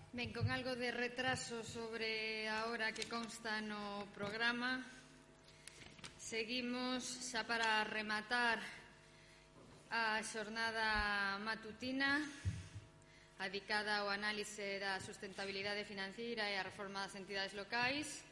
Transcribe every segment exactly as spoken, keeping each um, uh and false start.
Ben, con algo de retraso sobre a hora que consta no programa, seguimos xa para rematar a xornada matutina dedicada ao análise da sustentabilidade financiera e a reforma das entidades locais,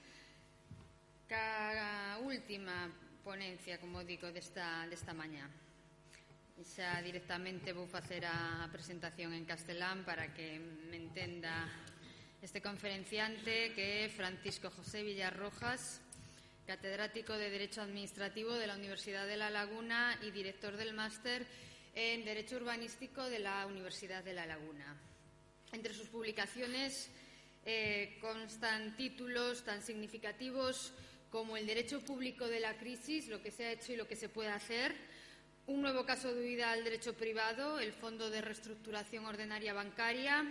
ca última ponencia, como digo, desta, desta mañá. Xa directamente vou facer a presentación en castelán para que me entenda este conferenciante, que é Francisco José Villarrojas, catedrático de Derecho Administrativo de la Universidad de La Laguna y director del máster en Derecho Urbanístico de la Universidad de La Laguna. Entre sus publicaciones eh, constan títulos tan significativos como El derecho público de la crisis, lo que se ha hecho y lo que se puede hacer, un nuevo caso de huida al derecho privado, el Fondo de Reestructuración Ordinaria Bancaria,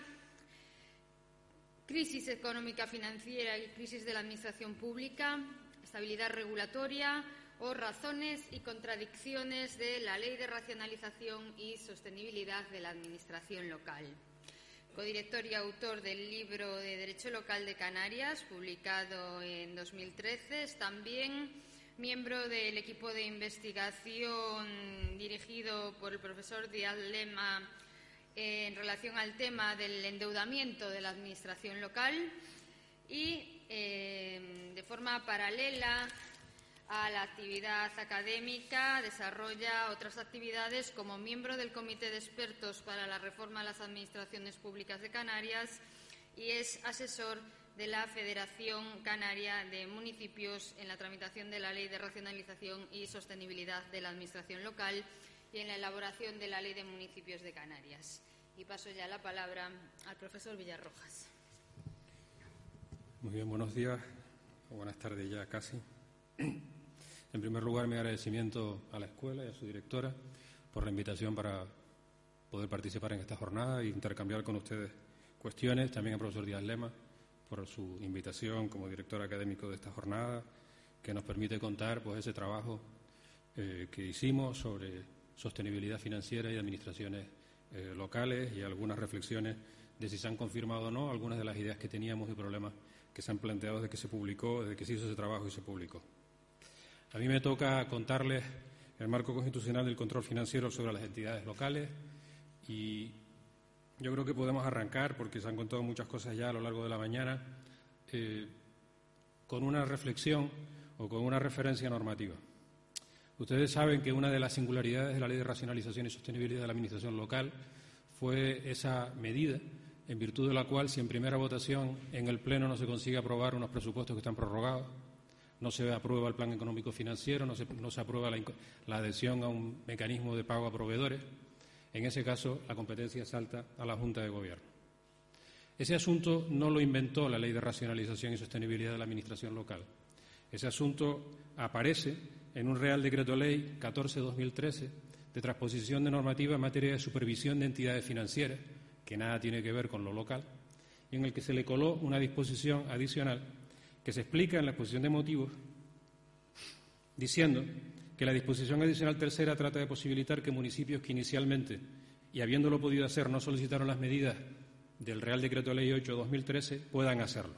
crisis económica financiera y crisis de la administración pública, estabilidad regulatoria o razones y contradicciones de la Ley de Racionalización y Sostenibilidad de la Administración Local. Codirector y autor del libro de Derecho Local de Canarias, publicado en dos mil trece, es también miembro del equipo de investigación dirigido por el profesor Díaz Lema en relación al tema del endeudamiento de la administración local y, eh, de forma paralela a la actividad académica, desarrolla otras actividades como miembro del Comité de Expertos para la Reforma de las Administraciones Públicas de Canarias y es asesor de la Federación Canaria de Municipios en la tramitación de la Ley de Racionalización y Sostenibilidad de la Administración Local y en la elaboración de la Ley de Municipios de Canarias. Y paso ya la palabra al profesor Villarrojas. Muy bien, buenos días, o buenas tardes ya casi. En primer lugar, mi agradecimiento a la escuela y a su directora por la invitación para poder participar en esta jornada e intercambiar con ustedes cuestiones, también al profesor Díaz Lema por su invitación como director académico de esta jornada, que nos permite contar pues ese trabajo eh, que hicimos sobre sostenibilidad financiera y administraciones eh, locales y algunas reflexiones de si se han confirmado o no algunas de las ideas que teníamos y problemas que se han planteado desde que se publicó, desde que se hizo ese trabajo y se publicó. A mí me toca contarles el marco constitucional del control financiero sobre las entidades locales y yo creo que podemos arrancar, porque se han contado muchas cosas ya a lo largo de la mañana, eh, con una reflexión o con una referencia normativa. Ustedes saben que una de las singularidades de la Ley de Racionalización y Sostenibilidad de la Administración Local fue esa medida en virtud de la cual, si en primera votación en el Pleno no se consigue aprobar unos presupuestos que están prorrogados, no se aprueba el plan económico financiero, no se, no se aprueba la, la adhesión a un mecanismo de pago a proveedores, en ese caso, la competencia salta a la Junta de Gobierno. Ese asunto no lo inventó la Ley de Racionalización y Sostenibilidad de la Administración Local. Ese asunto aparece en un Real Decreto Ley catorce barra dos mil trece de transposición de normativa en materia de supervisión de entidades financieras, que nada tiene que ver con lo local, y en el que se le coló una disposición adicional que se explica en la exposición de motivos diciendo que la disposición adicional tercera trata de posibilitar que municipios que inicialmente, y habiéndolo podido hacer, no solicitaron las medidas del Real Decreto Ley ocho barra dos mil trece, puedan hacerlo.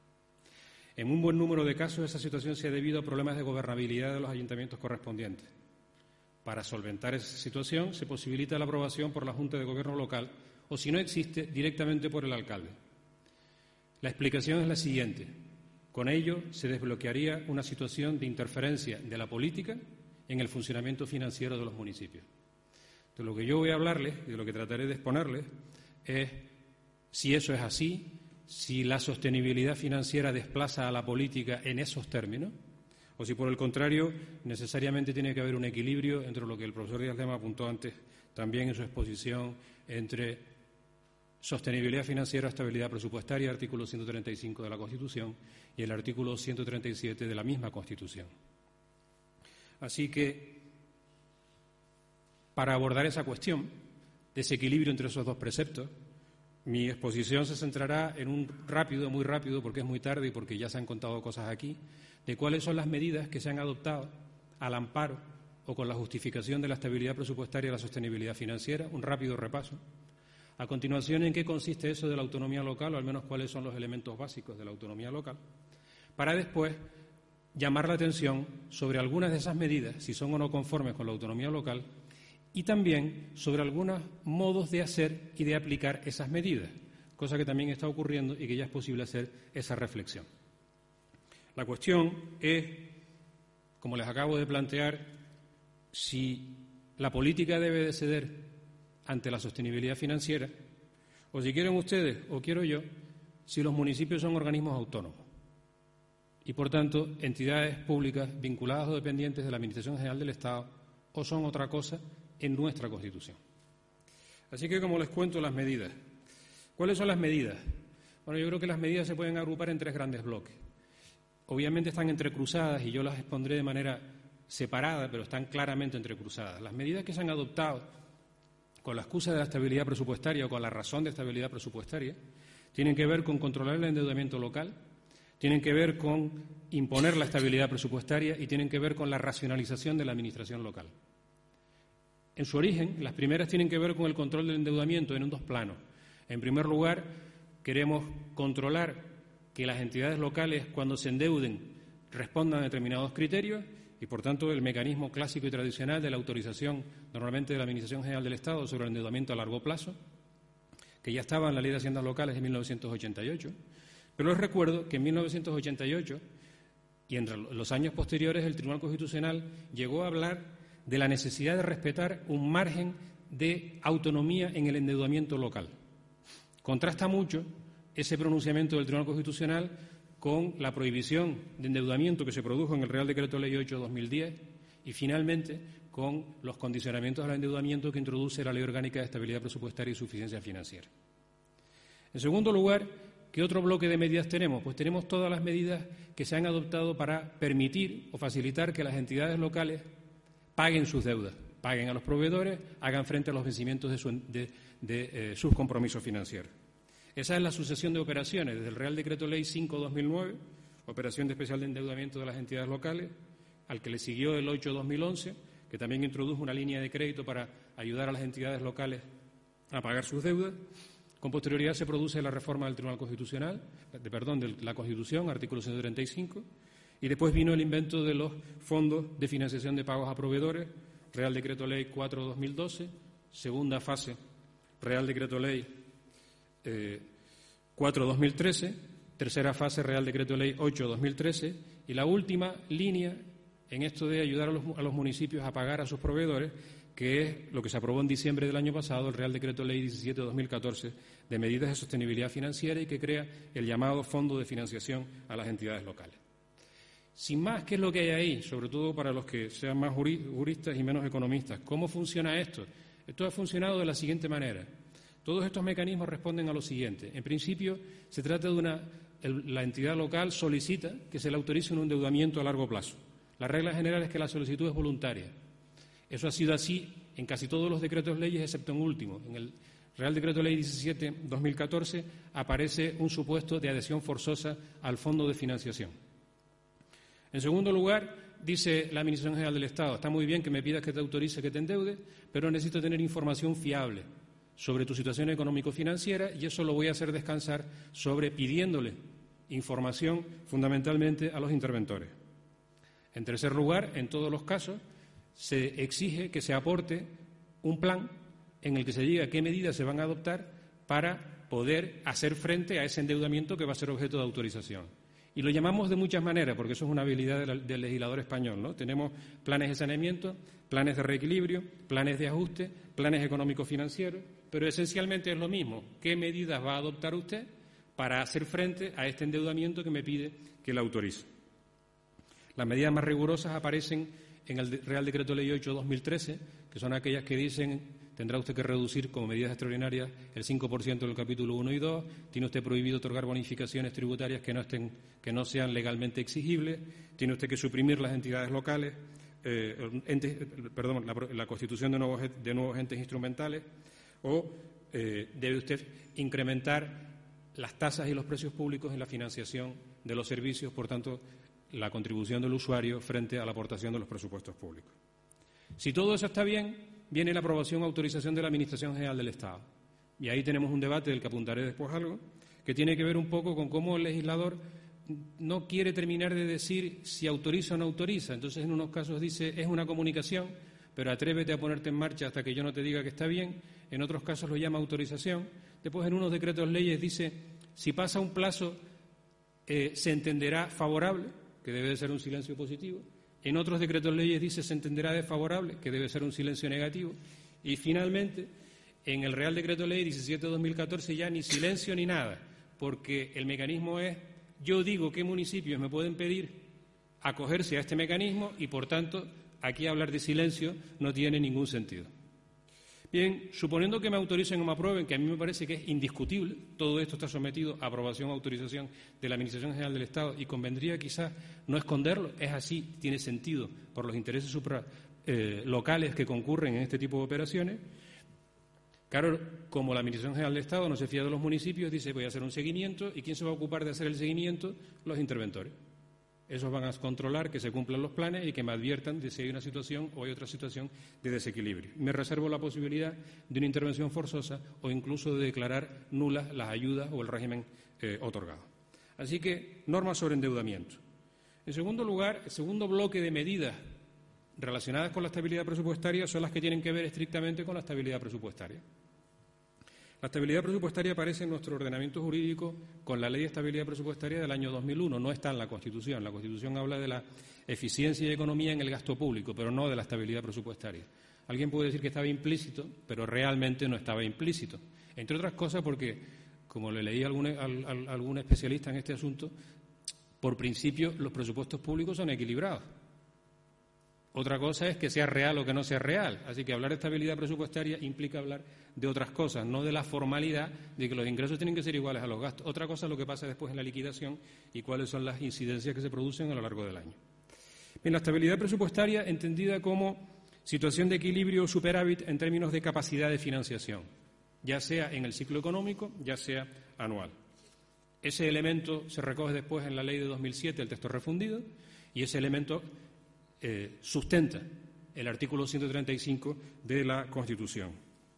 En un buen número de casos, esa situación se ha debido a problemas de gobernabilidad de los ayuntamientos correspondientes. Para solventar esa situación, se posibilita la aprobación por la Junta de Gobierno local o, si no existe, directamente por el alcalde. La explicación es la siguiente. Con ello, se desbloquearía una situación de interferencia de la política en el funcionamiento financiero de los municipios. De lo que yo voy a hablarles y de lo que trataré de exponerles es si eso es así, si la sostenibilidad financiera desplaza a la política en esos términos, o si, por el contrario, necesariamente tiene que haber un equilibrio entre lo que el profesor Díaz Lema apuntó antes también en su exposición, entre sostenibilidad financiera, estabilidad presupuestaria, artículo ciento treinta y cinco de la Constitución y el artículo ciento treinta y siete de la misma Constitución. Así que, para abordar esa cuestión, de ese equilibrio entre esos dos preceptos, mi exposición se centrará en un rápido, muy rápido, porque es muy tarde y porque ya se han contado cosas aquí, de cuáles son las medidas que se han adoptado al amparo o con la justificación de la estabilidad presupuestaria y la sostenibilidad financiera, un rápido repaso. A continuación, ¿en qué consiste eso de la autonomía local, o al menos cuáles son los elementos básicos de la autonomía local? Para después llamar la atención sobre algunas de esas medidas, si son o no conformes con la autonomía local, y también sobre algunos modos de hacer y de aplicar esas medidas, cosa que también está ocurriendo y que ya es posible hacer esa reflexión. La cuestión es, como les acabo de plantear, si la política debe de ceder ante la sostenibilidad financiera, o si quieren ustedes, o quiero yo, si los municipios son organismos autónomos y, por tanto, entidades públicas vinculadas o dependientes de la Administración General del Estado, o son otra cosa en nuestra Constitución. Así que, como les cuento, las medidas. ¿Cuáles son las medidas? Bueno, yo creo que las medidas se pueden agrupar en tres grandes bloques. Obviamente están entrecruzadas y yo las expondré de manera separada, pero están claramente entrecruzadas. Las medidas que se han adoptado con la excusa de la estabilidad presupuestaria o con la razón de estabilidad presupuestaria tienen que ver con controlar el endeudamiento local, tienen que ver con imponer la estabilidad presupuestaria y tienen que ver con la racionalización de la administración local. En su origen, las primeras tienen que ver con el control del endeudamiento en dos planos. En primer lugar, queremos controlar que las entidades locales, cuando se endeuden, respondan a determinados criterios y, por tanto, el mecanismo clásico y tradicional de la autorización, normalmente de la Administración General del Estado, sobre el endeudamiento a largo plazo, que ya estaba en la Ley de Haciendas Locales de mil novecientos ochenta y ocho. Pero les recuerdo que en mil novecientos ochenta y ocho y en los años posteriores el Tribunal Constitucional llegó a hablar de la necesidad de respetar un margen de autonomía en el endeudamiento local. Contrasta mucho ese pronunciamiento del Tribunal Constitucional con la prohibición de endeudamiento que se produjo en el Real Decreto Ley ocho barra dos mil diez y, finalmente, con los condicionamientos al endeudamiento que introduce la Ley Orgánica de Estabilidad Presupuestaria y Suficiencia Financiera. En segundo lugar, ¿qué otro bloque de medidas tenemos? Pues tenemos todas las medidas que se han adoptado para permitir o facilitar que las entidades locales paguen sus deudas, paguen a los proveedores, hagan frente a los vencimientos de, su, de, de eh, sus compromisos financieros. Esa es la sucesión de operaciones, desde el Real Decreto Ley cinco barra dos mil nueve, operación de especial de endeudamiento de las entidades locales, al que le siguió el ocho barra dos mil once, que también introdujo una línea de crédito para ayudar a las entidades locales a pagar sus deudas. Con posterioridad se produce la reforma del Tribunal Constitucional, de, perdón, de la Constitución, artículo ciento treinta y cinco, y después vino el invento de los fondos de financiación de pagos a proveedores, Real Decreto Ley cuatro barra dos mil doce, segunda fase, Real Decreto Ley eh, cuatro barra dos mil trece, tercera fase, Real Decreto Ley ocho barra dos mil trece, y la última línea en esto de ayudar a los, a los municipios a pagar a sus proveedores, que es lo que se aprobó en diciembre del año pasado, el Real Decreto Ley diecisiete barra dos mil catorce, de medidas de sostenibilidad financiera y que crea el llamado Fondo de Financiación a las entidades locales. Sin más, ¿qué es lo que hay ahí? Sobre todo para los que sean más juristas y menos economistas. ¿Cómo funciona esto? Esto ha funcionado de la siguiente manera. Todos estos mecanismos responden a lo siguiente. En principio, se trata de una... El, la entidad local solicita que se le autorice un endeudamiento a largo plazo. La regla general es que la solicitud es voluntaria. Eso ha sido así en casi todos los decretos leyes, excepto en último. En el Real Decreto Ley diecisiete barra dos mil catorce aparece un supuesto de adhesión forzosa al Fondo de Financiación. En segundo lugar, dice la Administración General del Estado, está muy bien que me pidas que te autorice que te endeude, pero necesito tener información fiable sobre tu situación económico-financiera y eso lo voy a hacer descansar sobre pidiéndole información fundamentalmente a los interventores. En tercer lugar, en todos los casos, se exige que se aporte un plan en el que se diga qué medidas se van a adoptar para poder hacer frente a ese endeudamiento que va a ser objeto de autorización. Y lo llamamos de muchas maneras, porque eso es una habilidad del legislador español, ¿no? Tenemos planes de saneamiento, planes de reequilibrio, planes de ajuste, planes económicos financieros, pero esencialmente es lo mismo. ¿Qué medidas va a adoptar usted para hacer frente a este endeudamiento que me pide que le autorice? Las medidas más rigurosas aparecen en el Real Decreto Ley ocho barra dos mil trece, que son aquellas que dicen tendrá usted que reducir como medidas extraordinarias el cinco por ciento del capítulo uno y dos, tiene usted prohibido otorgar bonificaciones tributarias que no, estén, que no sean legalmente exigibles, tiene usted que suprimir las entidades locales, eh, entes, perdón, la, la constitución de nuevos, de nuevos entes instrumentales, o eh, debe usted incrementar las tasas y los precios públicos en la financiación de los servicios, por tanto, la contribución del usuario frente a la aportación de los presupuestos públicos. Si todo eso está bien, viene la aprobación o autorización de la Administración General del Estado. Y ahí tenemos un debate del que apuntaré después algo, que tiene que ver un poco con cómo el legislador no quiere terminar de decir si autoriza o no autoriza. Entonces, en unos casos dice, es una comunicación, pero atrévete a ponerte en marcha hasta que yo no te diga que está bien. En otros casos lo llama autorización. Después, en unos decretos leyes dice, si pasa un plazo, eh, se entenderá favorable, que debe de ser un silencio positivo. En otros decretos leyes dice, se entenderá desfavorable, que debe ser un silencio negativo. Y, finalmente, en el Real Decreto Ley diecisiete barra dos mil catorce ya ni silencio ni nada, porque el mecanismo es, yo digo qué municipios me pueden pedir acogerse a este mecanismo y, por tanto, aquí hablar de silencio no tiene ningún sentido. Bien, suponiendo que me autoricen o me aprueben, que a mí me parece que es indiscutible, todo esto está sometido a aprobación o autorización de la Administración General del Estado y convendría quizás no esconderlo, es así, tiene sentido por los intereses supra, eh, locales que concurren en este tipo de operaciones. Claro, como la Administración General del Estado no se fía de los municipios, dice voy a hacer un seguimiento, ¿y quién se va a ocupar de hacer el seguimiento? Los interventores. Esos van a controlar que se cumplan los planes y que me adviertan de si hay una situación o hay otra situación de desequilibrio. Me reservo la posibilidad de una intervención forzosa o incluso de declarar nulas las ayudas o el régimen eh, otorgado. Así que, normas sobre endeudamiento. En segundo lugar, el segundo bloque de medidas relacionadas con la estabilidad presupuestaria son las que tienen que ver estrictamente con la estabilidad presupuestaria. La estabilidad presupuestaria aparece en nuestro ordenamiento jurídico con la Ley de Estabilidad Presupuestaria del año dos mil uno, no está en la Constitución. La Constitución habla de la eficiencia y economía en el gasto público, pero no de la estabilidad presupuestaria. Alguien puede decir que estaba implícito, pero realmente no estaba implícito. Entre otras cosas porque, como le leí a algún, a, a, a algún especialista en este asunto, por principio los presupuestos públicos son equilibrados. Otra cosa es que sea real o que no sea real. Así que hablar de estabilidad presupuestaria implica hablar de otras cosas, no de la formalidad de que los ingresos tienen que ser iguales a los gastos. Otra cosa es lo que pasa después en la liquidación y cuáles son las incidencias que se producen a lo largo del año. Bien, la estabilidad presupuestaria entendida como situación de equilibrio o superávit en términos de capacidad de financiación, ya sea en el ciclo económico, ya sea anual. Ese elemento se recoge después en la Ley de dos mil siete, el texto refundido, y ese elemento Eh, sustenta el artículo ciento treinta y cinco de la Constitución.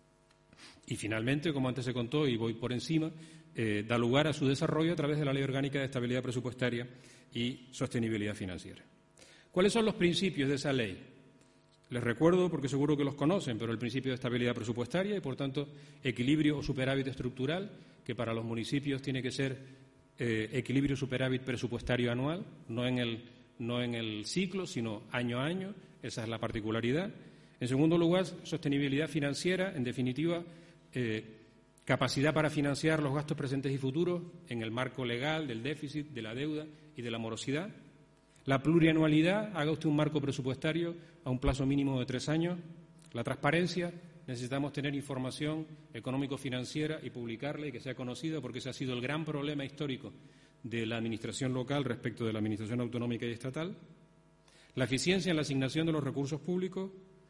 Y finalmente, como antes se contó y voy por encima, eh, da lugar a su desarrollo a través de la Ley Orgánica de Estabilidad Presupuestaria y Sostenibilidad Financiera. ¿Cuáles son los principios de esa ley? Les recuerdo, porque seguro que los conocen, pero el principio de estabilidad presupuestaria y, por tanto, equilibrio o superávit estructural, que para los municipios tiene que ser eh, equilibrio superávit presupuestario anual, no en el no en el ciclo, sino año a año. Esa es la particularidad. En segundo lugar, sostenibilidad financiera, en definitiva, eh, capacidad para financiar los gastos presentes y futuros en el marco legal del déficit, de la deuda y de la morosidad. La plurianualidad, haga usted un marco presupuestario a un plazo mínimo de tres años. La transparencia, necesitamos tener información económico-financiera y publicarla y que sea conocida, porque ese ha sido el gran problema histórico de la administración local respecto de la administración autonómica y estatal, la eficiencia en la asignación de los recursos públicos,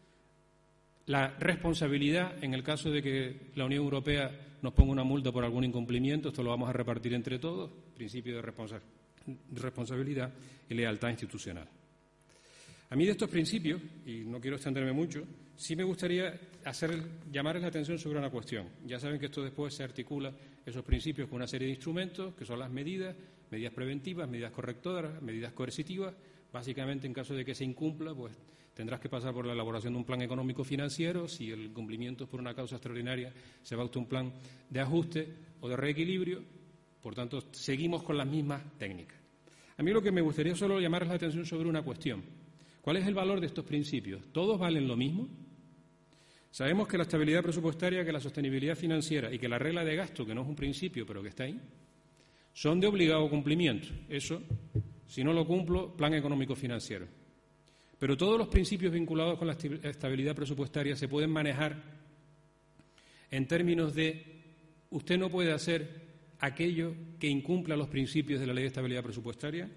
la responsabilidad en el caso de que la Unión Europea nos ponga una multa por algún incumplimiento, esto lo vamos a repartir entre todos, principio de, responsa- de responsabilidad y lealtad institucional. A mí de estos principios, y no quiero extenderme mucho, sí me gustaría hacer, llamarles la atención sobre una cuestión. Ya saben que esto después se articula, esos principios, con una serie de instrumentos, que son las medidas, medidas preventivas, medidas correctoras, medidas coercitivas. Básicamente, en caso de que se incumpla, pues tendrás que pasar por la elaboración de un plan económico financiero. Si el incumplimiento es por una causa extraordinaria, se va a usted un plan de ajuste o de reequilibrio. Por tanto, seguimos con las mismas técnicas. A mí lo que me gustaría solo llamarles la atención sobre una cuestión. ¿Cuál es el valor de estos principios? ¿Todos valen lo mismo? Sabemos que la estabilidad presupuestaria, que la sostenibilidad financiera y que la regla de gasto, que no es un principio pero que está ahí, son de obligado cumplimiento. Eso, si no lo cumplo, plan económico financiero. Pero todos los principios vinculados con la estabilidad presupuestaria se pueden manejar en términos de usted no puede hacer aquello que incumpla los principios de la Ley de Estabilidad Presupuestaria.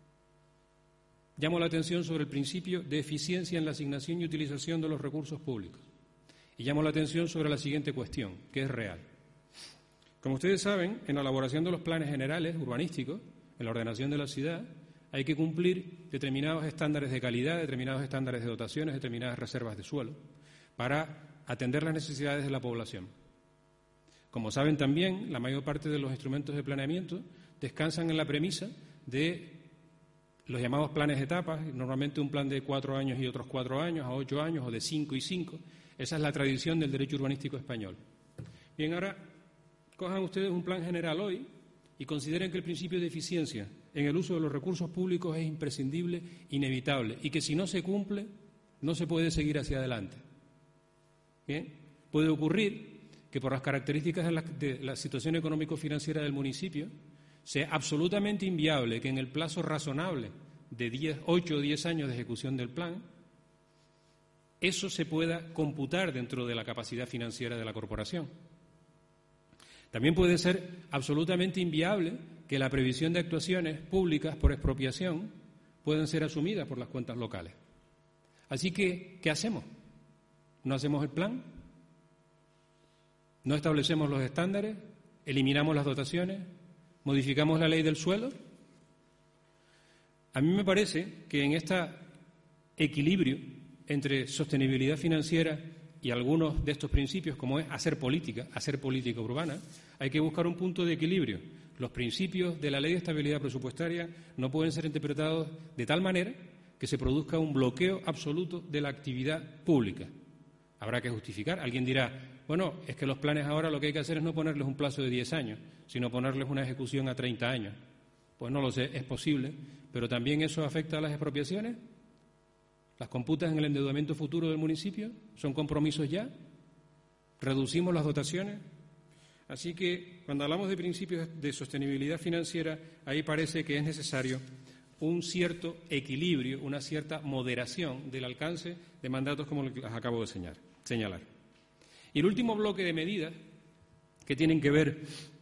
Llamo la atención sobre el principio de eficiencia en la asignación y utilización de los recursos públicos. Y llamo la atención sobre la siguiente cuestión, que es real. Como ustedes saben, en la elaboración de los planes generales urbanísticos, en la ordenación de la ciudad, hay que cumplir determinados estándares de calidad, determinados estándares de dotaciones, determinadas reservas de suelo, para atender las necesidades de la población. Como saben también, la mayor parte de los instrumentos de planeamiento descansan en la premisa de los llamados planes de etapas, normalmente un plan de cuatro años y otros cuatro años, a ocho años, o de cinco y cinco. Esa es la tradición del derecho urbanístico español. Bien, ahora cojan ustedes un plan general hoy y consideren que el principio de eficiencia en el uso de los recursos públicos es imprescindible, inevitable, y que si no se cumple, no se puede seguir hacia adelante. Bien, puede ocurrir que por las características de la, de la situación económico-financiera del municipio sea absolutamente inviable que en el plazo razonable de diez, ocho o diez años de ejecución del plan, eso se pueda computar dentro de la capacidad financiera de la corporación. También puede ser absolutamente inviable que la previsión de actuaciones públicas por expropiación puedan ser asumidas por las cuentas locales. Así que, ¿qué hacemos? ¿No hacemos el plan? ¿No establecemos los estándares? ¿Eliminamos las dotaciones? ¿Modificamos la ley del suelo? A mí me parece que en este equilibrio entre sostenibilidad financiera y algunos de estos principios, como es hacer política, hacer política urbana, hay que buscar un punto de equilibrio. Los principios de la Ley de Estabilidad Presupuestaria no pueden ser interpretados de tal manera que se produzca un bloqueo absoluto de la actividad pública. Habrá que justificar. Alguien dirá, bueno, es que los planes ahora lo que hay que hacer es no ponerles un plazo de diez años, sino ponerles una ejecución a treinta años. Pues no lo sé, es posible, pero también eso afecta a las expropiaciones. ¿Las computas en el endeudamiento futuro del municipio? ¿Son compromisos ya? ¿Reducimos las dotaciones? Así que, cuando hablamos de principios de sostenibilidad financiera, ahí parece que es necesario un cierto equilibrio, una cierta moderación del alcance de mandatos como los que les acabo de señalar. Y el último bloque de medidas que tienen que ver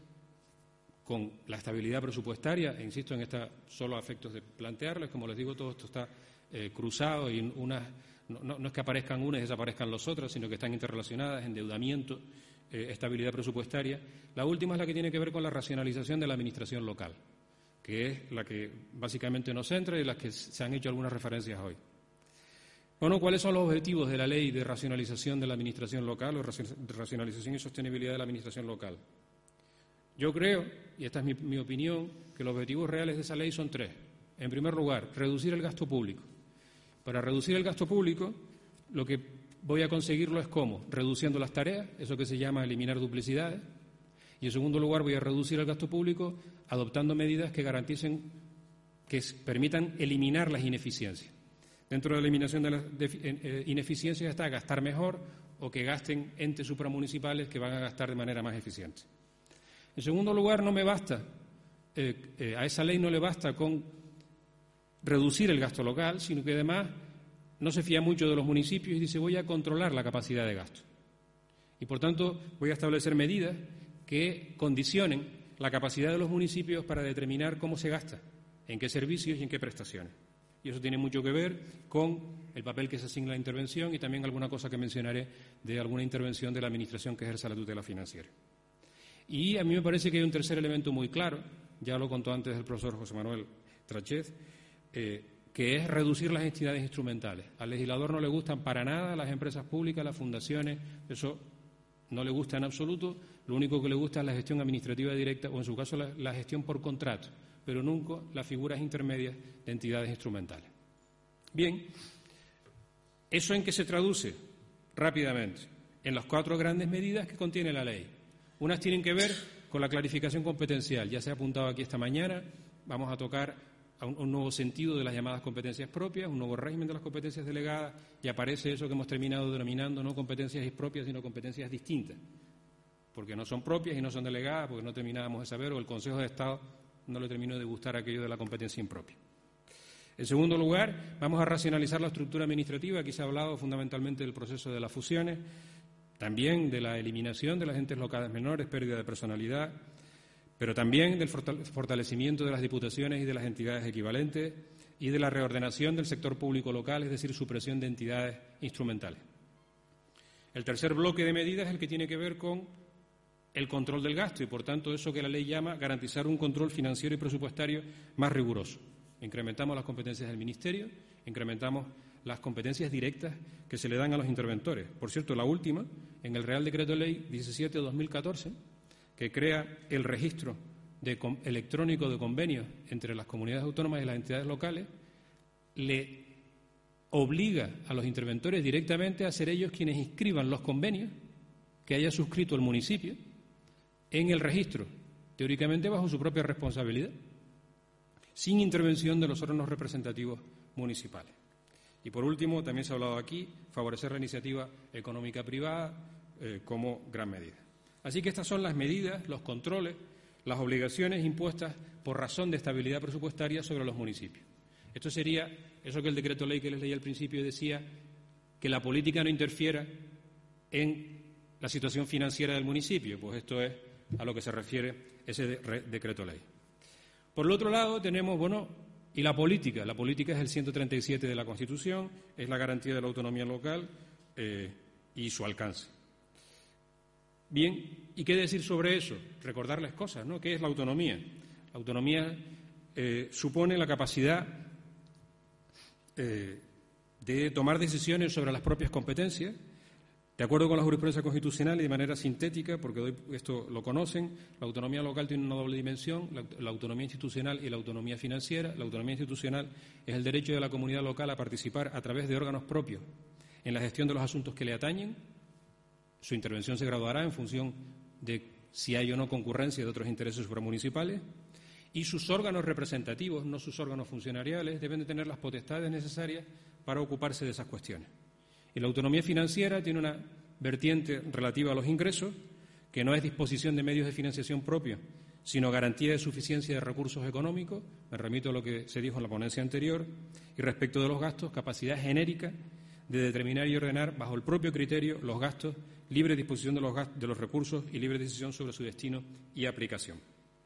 con la estabilidad presupuestaria, e insisto en esta solo a efectos de plantearles, como les digo, todo esto está eh, cruzado y unas, no, no, no es que aparezcan unas y desaparezcan las otras, sino que están interrelacionadas, endeudamiento, eh, estabilidad presupuestaria. La última es la que tiene que ver con la racionalización de la administración local, que es la que básicamente nos centra y las que se han hecho algunas referencias hoy. Bueno, ¿cuáles son los objetivos de la Ley de Racionalización de la Administración Local o de Racionalización y Sostenibilidad de la Administración Local? Yo creo, y esta es mi, mi opinión, que los objetivos reales de esa ley son tres. En primer lugar, reducir el gasto público. Para reducir el gasto público, lo que voy a conseguirlo es ¿cómo? Reduciendo las tareas, eso que se llama eliminar duplicidades. Y en segundo lugar, voy a reducir el gasto público adoptando medidas que garanticen, que permitan eliminar las ineficiencias. Dentro de la eliminación de las ineficiencias está gastar mejor o que gasten entes supramunicipales que van a gastar de manera más eficiente. En segundo lugar, no me basta, eh, eh, a esa ley no le basta con reducir el gasto local, sino que además no se fía mucho de los municipios y dice voy a controlar la capacidad de gasto. Y por tanto voy a establecer medidas que condicionen la capacidad de los municipios para determinar cómo se gasta, en qué servicios y en qué prestaciones. Y eso tiene mucho que ver con el papel que se asigna a la intervención y también alguna cosa que mencionaré de alguna intervención de la Administración que ejerza la tutela financiera. Y a mí me parece que hay un tercer elemento muy claro, ya lo contó antes el profesor José Manuel Trachez, eh, que es reducir las entidades instrumentales. Al legislador no le gustan para nada las empresas públicas, las fundaciones, eso no le gusta en absoluto. Lo único que le gusta es la gestión administrativa directa o, en su caso, la, la gestión por contrato, pero nunca las figuras intermedias de entidades instrumentales. Bien, ¿eso en qué se traduce? Rápidamente, en las cuatro grandes medidas que contiene la ley. Unas tienen que ver con la clarificación competencial. Ya se ha apuntado aquí esta mañana, vamos a tocar a un, un nuevo sentido de las llamadas competencias propias, un nuevo régimen de las competencias delegadas, y aparece eso que hemos terminado denominando no competencias propias, sino competencias distintas, porque no son propias y no son delegadas, porque no terminábamos de saber, o el Consejo de Estado no le terminó de gustar aquello de la competencia impropia. En segundo lugar, vamos a racionalizar la estructura administrativa. Aquí se ha hablado fundamentalmente del proceso de las fusiones, también de la eliminación de las entes locales menores, pérdida de personalidad, pero también del fortalecimiento de las diputaciones y de las entidades equivalentes y de la reordenación del sector público local, es decir, supresión de entidades instrumentales. El tercer bloque de medidas es el que tiene que ver con el control del gasto y, por tanto, eso que la ley llama garantizar un control financiero y presupuestario más riguroso. Incrementamos las competencias del Ministerio, incrementamos las competencias directas que se le dan a los interventores. Por cierto, la última, en el Real Decreto Ley diecisiete barra dos mil catorce, que crea el registro de, electrónico de convenios entre las comunidades autónomas y las entidades locales, le obliga a los interventores directamente a ser ellos quienes inscriban los convenios que haya suscrito el municipio en el registro, teóricamente bajo su propia responsabilidad, sin intervención de los órganos representativos municipales. Y por último, también se ha hablado aquí, favorecer la iniciativa económica privada eh, como gran medida. Así que estas son las medidas, los controles, las obligaciones impuestas por razón de estabilidad presupuestaria sobre los municipios. Esto sería eso que el decreto ley que les leí al principio decía, que la política no interfiera en la situación financiera del municipio. Pues esto es a lo que se refiere ese de, decreto ley. Por el otro lado tenemos, bueno, y la política. La política es el ciento treinta y siete de la Constitución, es la garantía de la autonomía local eh, y su alcance. Bien, ¿y qué decir sobre eso? Recordarles cosas, ¿no? ¿Qué es la autonomía? La autonomía eh, supone la capacidad eh, de tomar decisiones sobre las propias competencias, de acuerdo con la jurisprudencia constitucional y de manera sintética, porque hoy esto lo conocen. La autonomía local tiene una doble dimensión, la, la autonomía institucional y la autonomía financiera. La autonomía institucional es el derecho de la comunidad local a participar a través de órganos propios en la gestión de los asuntos que le atañen. Su intervención se graduará en función de si hay o no concurrencia de otros intereses supramunicipales. Y sus órganos representativos, no sus órganos funcionariales, deben de tener las potestades necesarias para ocuparse de esas cuestiones. Y la autonomía financiera tiene una vertiente relativa a los ingresos, que no es disposición de medios de financiación propios, sino garantía de suficiencia de recursos económicos. Me remito a lo que se dijo en la ponencia anterior. Y respecto de los gastos, capacidad genérica de determinar y ordenar bajo el propio criterio los gastos, libre disposición de los, gastos, de los recursos y libre decisión sobre su destino y aplicación.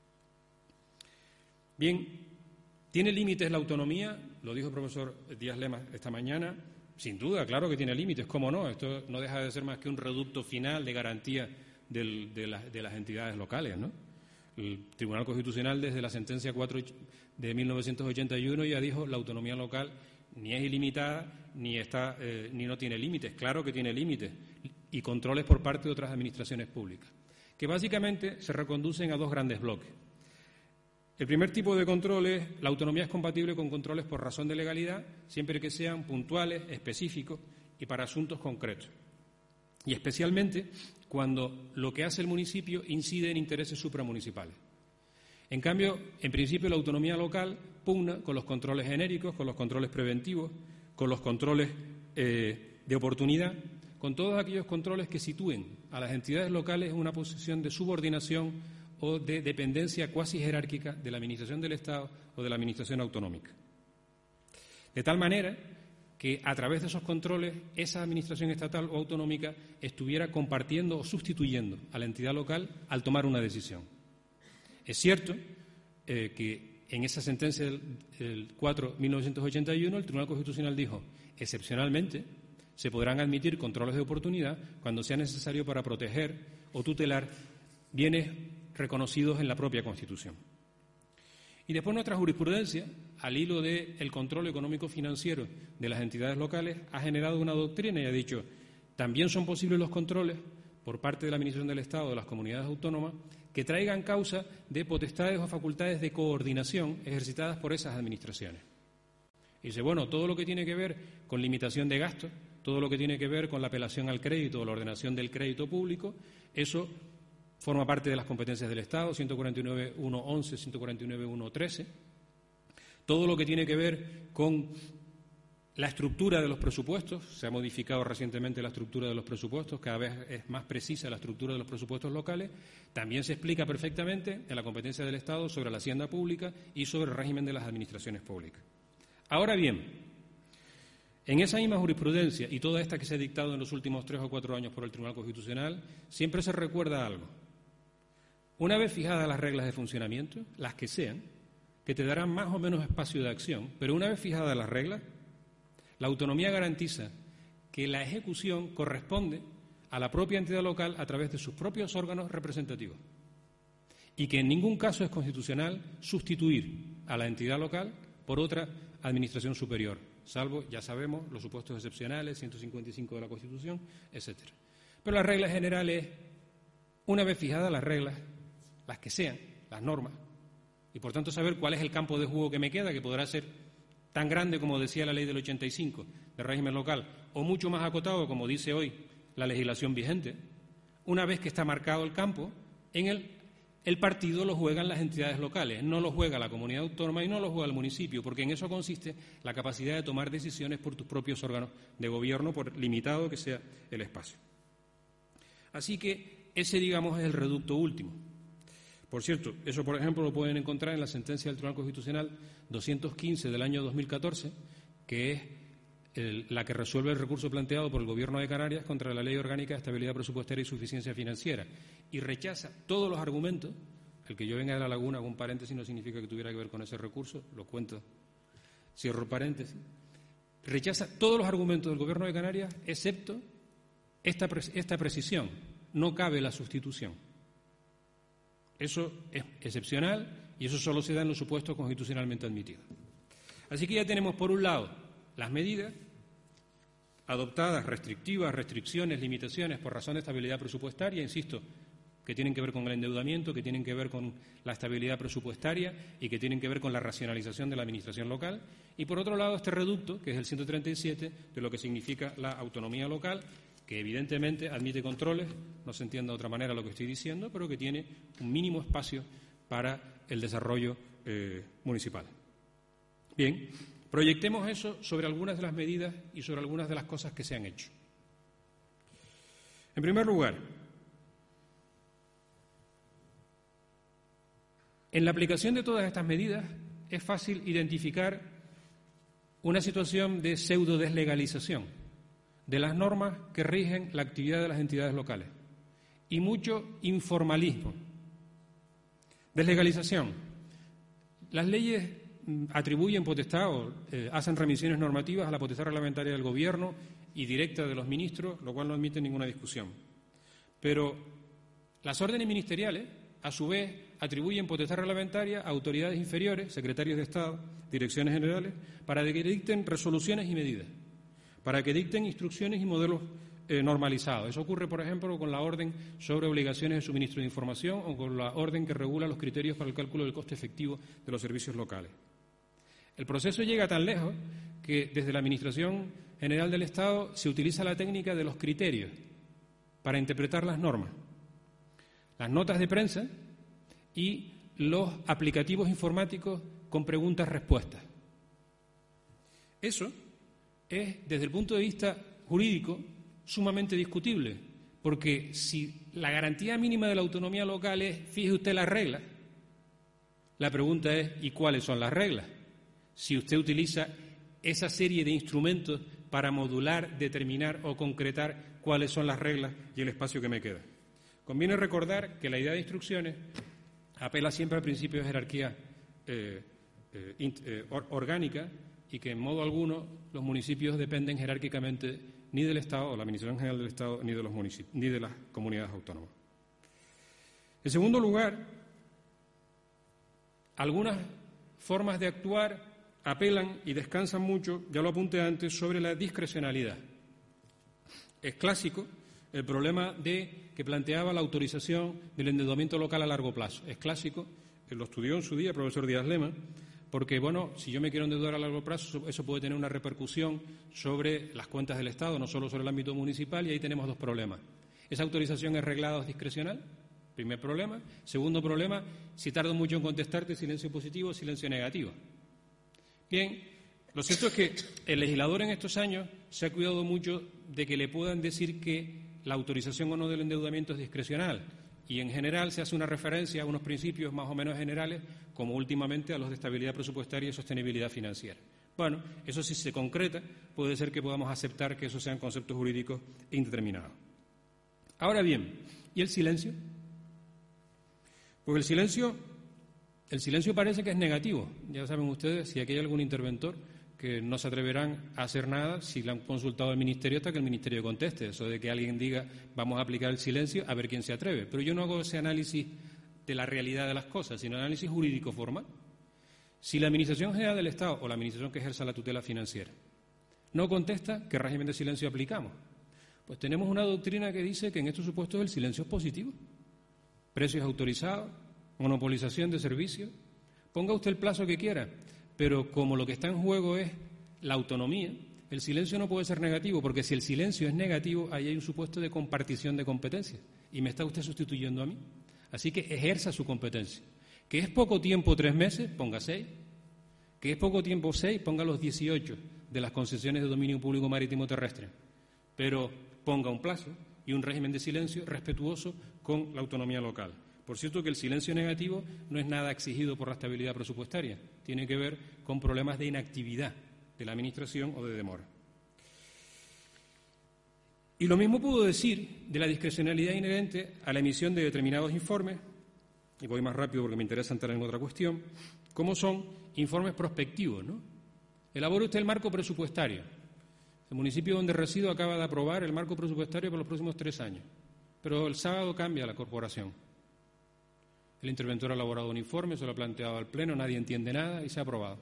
Bien, ¿tiene límites la autonomía? Lo dijo el profesor Díaz Lemas esta mañana. Sin duda, claro que tiene límites, ¿cómo no? Esto no deja de ser más que un reducto final de garantía del, de, la, de las entidades locales, ¿no? El Tribunal Constitucional, desde la sentencia cuatro de mil novecientos ochenta y uno, ya dijo la autonomía local ni es ilimitada ni, está, eh, ni no tiene límites. Claro que tiene límites y controles por parte de otras administraciones públicas, que básicamente se reconducen a dos grandes bloques. El primer tipo de controles, la autonomía es compatible con controles por razón de legalidad, siempre que sean puntuales, específicos y para asuntos concretos. Y especialmente cuando lo que hace el municipio incide en intereses supramunicipales. En cambio, en principio, la autonomía local pugna con los controles genéricos, con los controles preventivos, con los controles eh, de oportunidad, con todos aquellos controles que sitúen a las entidades locales en una posición de subordinación o de dependencia cuasi jerárquica de la Administración del Estado o de la Administración autonómica. De tal manera que, a través de esos controles, esa Administración estatal o autonómica estuviera compartiendo o sustituyendo a la entidad local al tomar una decisión. Es cierto eh, que en esa sentencia del, del cuatro de mil novecientos ochenta y uno el Tribunal Constitucional dijo, excepcionalmente, se podrán admitir controles de oportunidad cuando sea necesario para proteger o tutelar bienes reconocidos en la propia Constitución. Y después nuestra jurisprudencia, al hilo del control económico-financiero de las entidades locales, ha generado una doctrina y ha dicho, también son posibles los controles por parte de la Administración del Estado o de las comunidades autónomas que traigan causa de potestades o facultades de coordinación ejercitadas por esas administraciones. Y dice, bueno, todo lo que tiene que ver con limitación de gastos, todo lo que tiene que ver con la apelación al crédito o la ordenación del crédito público, eso forma parte de las competencias del Estado, ciento cuarenta y nueve punto uno punto once, ciento cuarenta y nueve punto uno punto trece. Todo lo que tiene que ver con la estructura de los presupuestos, se ha modificado recientemente la estructura de los presupuestos, cada vez es más precisa la estructura de los presupuestos locales, también se explica perfectamente en la competencia del Estado sobre la hacienda pública y sobre el régimen de las administraciones públicas. Ahora bien, en esa misma jurisprudencia y toda esta que se ha dictado en los últimos tres o cuatro años por el Tribunal Constitucional, siempre se recuerda algo. Una vez fijadas las reglas de funcionamiento, las que sean, que te darán más o menos espacio de acción, pero una vez fijadas las reglas, la autonomía garantiza que la ejecución corresponde a la propia entidad local a través de sus propios órganos representativos y que en ningún caso es constitucional sustituir a la entidad local por otra administración superior, salvo, ya sabemos, los supuestos excepcionales, ciento cincuenta y cinco de la Constitución, etcétera. Pero la regla general es, una vez fijadas las reglas, las que sean, las normas, y por tanto saber cuál es el campo de juego que me queda, que podrá ser tan grande como decía la ley del ochenta y cinco de régimen local, o mucho más acotado, como dice hoy la legislación vigente. Una vez que está marcado el campo, en el, el partido lo juegan las entidades locales, no lo juega la comunidad autónoma y no lo juega el municipio, porque en eso consiste la capacidad de tomar decisiones por tus propios órganos de gobierno, por limitado que sea el espacio. Así que ese, digamos, es el reducto último. Por cierto, eso, por ejemplo, lo pueden encontrar en la sentencia del Tribunal Constitucional doscientos quince del año dos mil catorce, que es el, la que resuelve el recurso planteado por el Gobierno de Canarias contra la Ley Orgánica de Estabilidad Presupuestaria y Suficiencia Financiera, y rechaza todos los argumentos. El que yo venga de La Laguna, hago un paréntesis, no significa que tuviera que ver con ese recurso, lo cuento, cierro paréntesis. Rechaza todos los argumentos del Gobierno de Canarias, excepto esta, esta precisión: no cabe la sustitución. Eso es excepcional y eso solo se da en los supuestos constitucionalmente admitidos. Así que ya tenemos, por un lado, las medidas adoptadas, restrictivas, restricciones, limitaciones por razón de estabilidad presupuestaria, insisto, que tienen que ver con el endeudamiento, que tienen que ver con la estabilidad presupuestaria y que tienen que ver con la racionalización de la administración local. Y, por otro lado, este reducto, que es el ciento treinta y siete, de lo que significa la autonomía local, que evidentemente admite controles, no se entienda de otra manera lo que estoy diciendo, pero que tiene un mínimo espacio para el desarrollo eh, municipal. Bien, proyectemos eso sobre algunas de las medidas y sobre algunas de las cosas que se han hecho. En primer lugar, en la aplicación de todas estas medidas es fácil identificar una situación de pseudo-deslegalización de las normas que rigen la actividad de las entidades locales y mucho informalismo. Deslegalización. Las leyes atribuyen potestad o eh, hacen remisiones normativas a la potestad reglamentaria del Gobierno y directa de los ministros, lo cual no admite ninguna discusión. Pero las órdenes ministeriales, a su vez, atribuyen potestad reglamentaria a autoridades inferiores, secretarios de Estado, direcciones generales, para que dicten resoluciones y medidas, para que dicten instrucciones y modelos eh, normalizados. Eso ocurre, por ejemplo, con la orden sobre obligaciones de suministro de información o con la orden que regula los criterios para el cálculo del coste efectivo de los servicios locales. El proceso llega tan lejos que desde la Administración General del Estado se utiliza la técnica de los criterios para interpretar las normas, las notas de prensa y los aplicativos informáticos con preguntas-respuestas. Eso es, desde el punto de vista jurídico, sumamente discutible, porque si la garantía mínima de la autonomía local es, fije usted las reglas, la pregunta es, ¿y cuáles son las reglas? Si usted utiliza esa serie de instrumentos para modular, determinar o concretar cuáles son las reglas y el espacio que me queda. Conviene recordar que la idea de instrucciones apela siempre al principio de jerarquía eh, eh, eh, or, orgánica, y que en modo alguno los municipios dependen jerárquicamente ni del Estado o la Administración General del Estado ni de los municipios, ni de las comunidades autónomas. En segundo lugar, algunas formas de actuar apelan y descansan mucho, ya lo apunté antes, sobre la discrecionalidad. Es clásico el problema de que planteaba la autorización del endeudamiento local a largo plazo. Es clásico, lo estudió en su día el profesor Díaz Lema, porque, bueno, si yo me quiero endeudar a largo plazo, eso puede tener una repercusión sobre las cuentas del Estado, no solo sobre el ámbito municipal, y ahí tenemos dos problemas. ¿Esa autorización es reglada o es discrecional? Primer problema. Segundo problema, si tardo mucho en contestarte, silencio positivo o silencio negativo. Bien, lo cierto es que el legislador en estos años se ha cuidado mucho de que le puedan decir que la autorización o no del endeudamiento es discrecional, y en general se hace una referencia a unos principios más o menos generales, como últimamente a los de estabilidad presupuestaria y sostenibilidad financiera. Bueno, eso si se concreta, puede ser que podamos aceptar que esos sean conceptos jurídicos indeterminados. Ahora bien, ¿y el silencio? Pues el silencio, el silencio parece que es negativo. Ya saben ustedes, si aquí hay algún interventor, que no se atreverán a hacer nada si le han consultado al Ministerio hasta que el Ministerio conteste. Eso de que alguien diga vamos a aplicar el silencio, a ver quién se atreve. Pero yo no hago ese análisis de la realidad de las cosas, sino análisis jurídico formal. Si la Administración General del Estado o la Administración que ejerza la tutela financiera no contesta, ¿qué régimen de silencio aplicamos? Pues tenemos una doctrina que dice que en estos supuestos el silencio es positivo. Precios autorizados, monopolización de servicios. Ponga usted el plazo que quiera, pero como lo que está en juego es la autonomía, el silencio no puede ser negativo, porque si el silencio es negativo, ahí hay un supuesto de compartición de competencias, y me está usted sustituyendo a mí. Así que ejerza su competencia. Que es poco tiempo tres meses, ponga seis. Que es poco tiempo seis, ponga los dieciocho de las concesiones de dominio público marítimo terrestre. Pero ponga un plazo y un régimen de silencio respetuoso con la autonomía local. Por cierto que el silencio negativo no es nada exigido por la estabilidad presupuestaria, tiene que ver con problemas de inactividad de la Administración o de demora. Y lo mismo puedo decir de la discrecionalidad inherente a la emisión de determinados informes, y voy más rápido porque me interesa entrar en otra cuestión, como son informes prospectivos, ¿no? Elabore usted el marco presupuestario. El municipio donde resido acaba de aprobar el marco presupuestario por los próximos tres años, pero el sábado cambia la corporación. El interventor ha elaborado un informe, se lo ha planteado al Pleno, nadie entiende nada y se ha aprobado.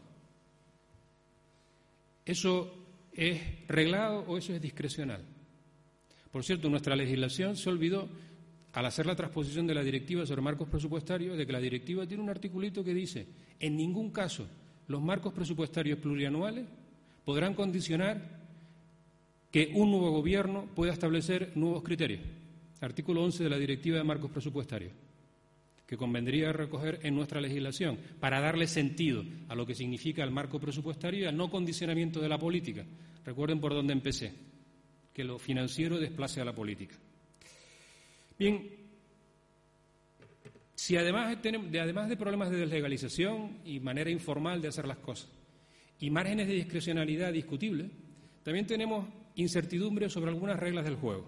¿Eso es reglado o eso es discrecional? Por cierto, nuestra legislación se olvidó, al hacer la transposición de la directiva sobre marcos presupuestarios, de que la directiva tiene un articulito que dice: en ningún caso los marcos presupuestarios plurianuales podrán condicionar que un nuevo gobierno pueda establecer nuevos criterios. Artículo once de la directiva de marcos presupuestarios, que convendría recoger en nuestra legislación para darle sentido a lo que significa el marco presupuestario y al no condicionamiento de la política. Recuerden por dónde empecé, que lo financiero desplace a la política. Bien, si además, de, además de problemas de deslegalización y manera informal de hacer las cosas y márgenes de discrecionalidad discutibles, también tenemos incertidumbre sobre algunas reglas del juego.